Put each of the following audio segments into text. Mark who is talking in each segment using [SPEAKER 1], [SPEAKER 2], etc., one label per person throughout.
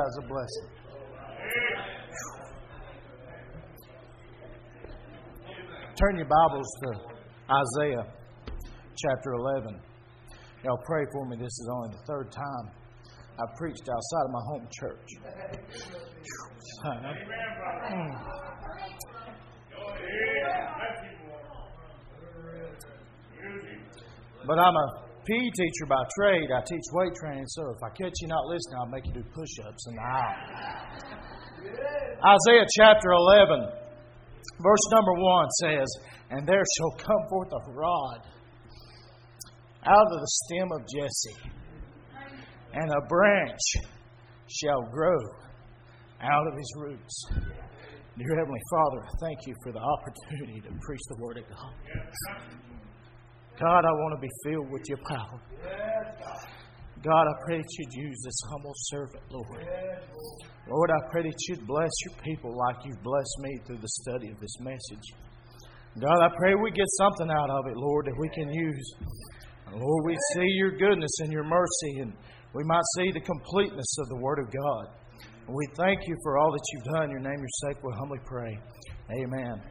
[SPEAKER 1] God's a blessing. Turn your Bibles to Isaiah chapter 11. Y'all pray for me. This is only the third time I've preached outside of my home church. But I'm a PE teacher by trade. I teach weight training, so if I catch you not listening, I'll make you do push-ups in the aisle. Isaiah chapter 11, verse number 1 says, "And there shall come forth a rod out of the stem of Jesse, and a branch shall grow out of his roots." Dear Heavenly Father, I thank you for the opportunity to preach the Word of God. God, I want to be filled with your power. God, I pray that you'd use this humble servant, Lord. Lord, I pray that you'd bless your people like you've blessed me through the study of this message. God, I pray we get something out of it, Lord, that we can use. And Lord, we see your goodness and your mercy, and we might see the completeness of the Word of God. And we thank you for all that you've done. In your name, your sake, we humbly pray. Amen.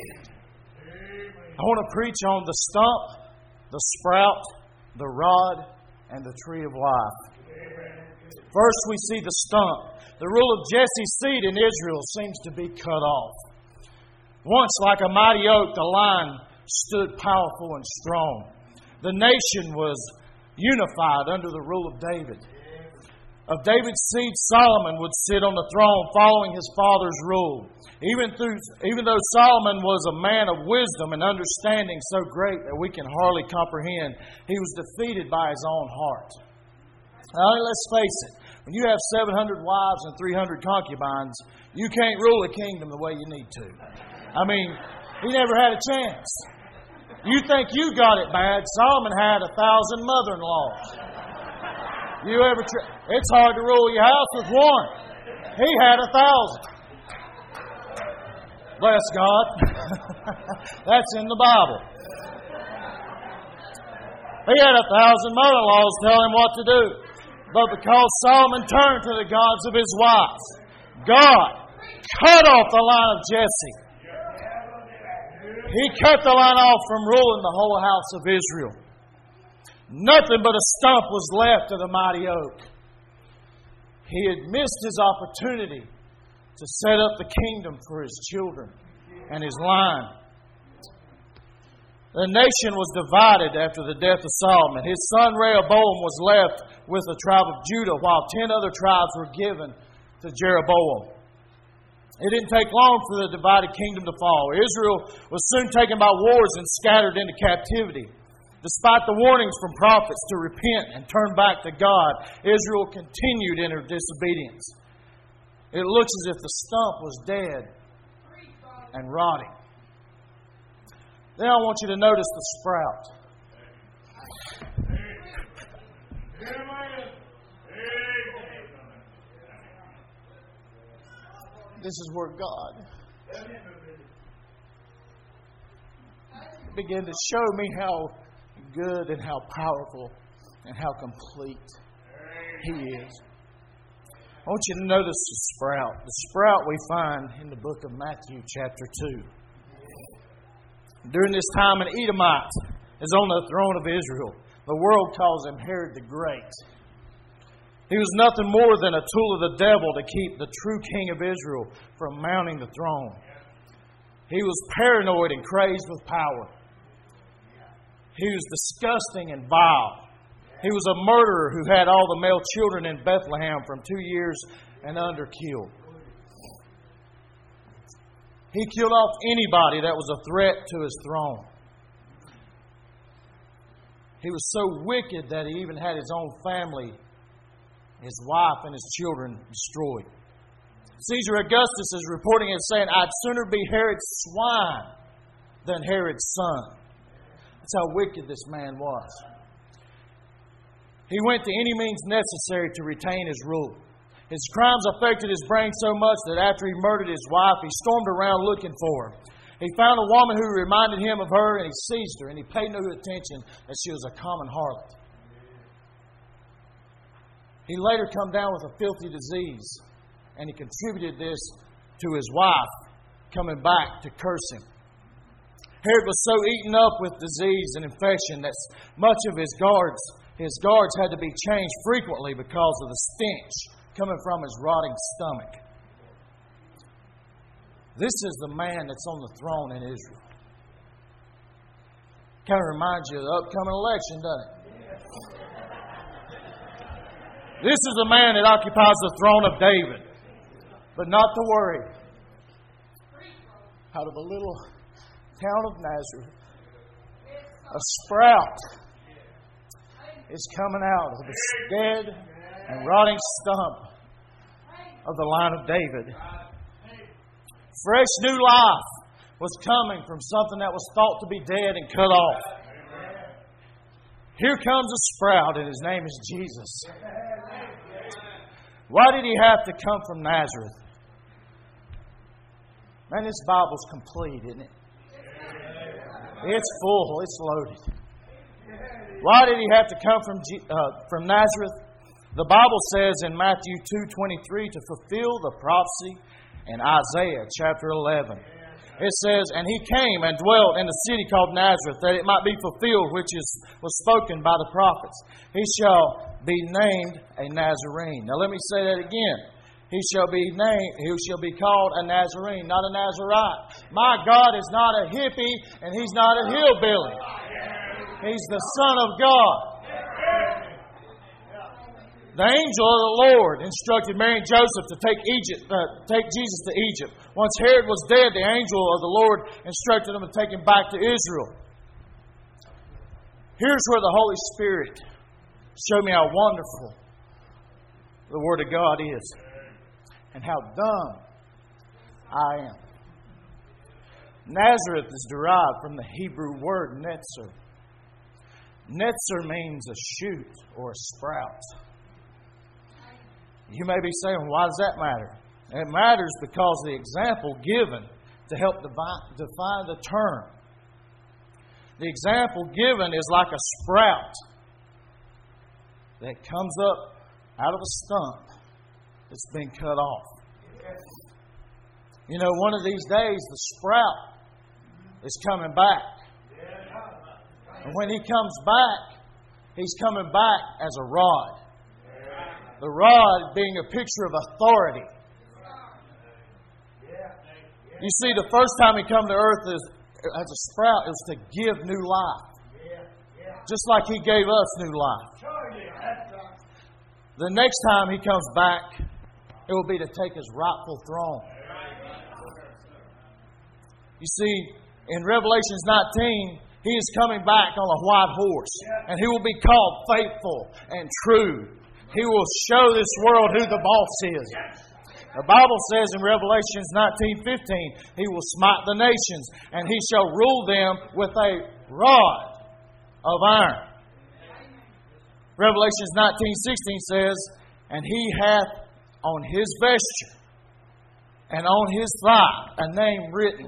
[SPEAKER 1] I want to preach on the stump, the sprout, the rod, and the tree of life. First, we see the stump. The rule of Jesse's seed in Israel seems to be cut off. Once, like a mighty oak, the line stood powerful and strong. The nation was unified under the rule of David. Of David's seed, Solomon would sit on the throne following his father's rule. Even though Solomon was a man of wisdom and understanding so great that we can hardly comprehend, he was defeated by his own heart. Now, let's face it. When you have 700 wives and 300 concubines, you can't rule a kingdom the way you need to. I mean, he never had a chance. You think you got it bad. Solomon had 1,000 mother-in-laws. It's hard to rule your house with one. He had 1,000. Bless God. That's in the Bible. He had 1,000 mother-in-laws tell him what to do. But because Solomon turned to the gods of his wives, God cut off the line of Jesse. He cut the line off from ruling the whole house of Israel. Nothing but a stump was left of the mighty oak. He had missed his opportunity to set up the kingdom for his children and his line. The nation was divided after the death of Solomon. His son Rehoboam was left with the tribe of Judah, while 10 other tribes were given to Jeroboam. It didn't take long for the divided kingdom to fall. Israel was soon taken by wars and scattered into captivity. Despite the warnings from prophets to repent and turn back to God, Israel continued in her disobedience. It looks as if the stump was dead and rotting. Then I want you to notice the sprout. This is where God began to show me how good and how powerful and how complete He is. I want you to notice the sprout. The sprout we find in the book of Matthew chapter 2. During this time, an Edomite is on the throne of Israel. The world calls him Herod the Great. He was nothing more than a tool of the devil to keep the true king of Israel from mounting the throne. He was paranoid and crazed with power. He was disgusting and vile. He was a murderer who had all the male children in Bethlehem from 2 years and under killed. He killed off anybody that was a threat to his throne. He was so wicked that he even had his own family, his wife and his children, destroyed. Caesar Augustus is reporting and saying, "I'd sooner be Herod's swine than Herod's son." That's how wicked this man was. He went to any means necessary to retain his rule. His crimes affected his brain so much that after he murdered his wife, he stormed around looking for her. He found a woman who reminded him of her, and he seized her, and he paid no attention that she was a common harlot. He later come down with a filthy disease And he contributed this to his wife coming back to curse him. Herod was so eaten up with disease and infection that much of his guards had to be changed frequently because of the stench coming from his rotting stomach. This is the man that's on the throne in Israel. Kind of reminds you of the upcoming election, doesn't it? This is the man that occupies the throne of David. But not to worry. Out of a little town of Nazareth, a sprout is coming out of the dead and rotting stump of the line of David. Fresh new life was coming from something that was thought to be dead and cut off. Here comes a sprout, and his name is Jesus. Why did he have to come from Nazareth? Man, this Bible's complete, isn't it? It's full. It's loaded. Why did he have to come from Nazareth? The Bible says in Matthew 2:23 to fulfill the prophecy in Isaiah chapter 11. It says, "And he came and dwelt in the city called Nazareth, that it might be fulfilled which was spoken by the prophets. He shall be named a Nazarene." Now let me say that again. He shall be called a Nazarene, not a Nazarite. My God is not a hippie and He's not a hillbilly. He's the Son of God. The angel of the Lord instructed Mary and Joseph to take Jesus to Egypt. Once Herod was dead, the angel of the Lord instructed them to take him back to Israel. Here's where the Holy Spirit showed me how wonderful the Word of God is and how dumb I am. Nazareth is derived from the Hebrew word netzer. Netzer means a shoot or a sprout. You may be saying, why does that matter? It matters because of the example given to help define the term. The example given is like a sprout that comes up out of a stump that's been cut off. You know, one of these days the sprout is coming back. And when he comes back, he's coming back as a rod. The rod being a picture of authority. You see, the first time he came to earth as a sprout, it was to give new life. Just like he gave us new life. The next time he comes back, it will be to take his rightful throne. You see, in Revelation 19, he is coming back on a white horse. And he will be called faithful and true. He will show this world who the boss is. The Bible says in Revelation 19:15, He will smite the nations, and He shall rule them with a rod of iron. Revelation 19:16 says, "And He hath on His vesture and on His thigh a name written."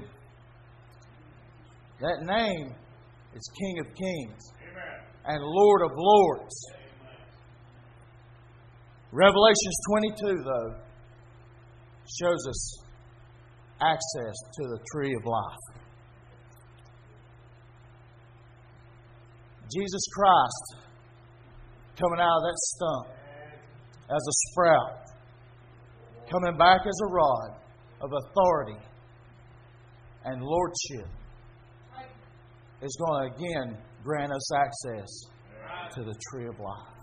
[SPEAKER 1] That name is King of Kings and Lord of Lords. Revelation 22, though, shows us access to the tree of life. Jesus Christ coming out of that stump as a sprout, coming back as a rod of authority and lordship, is going to again grant us access to the tree of life.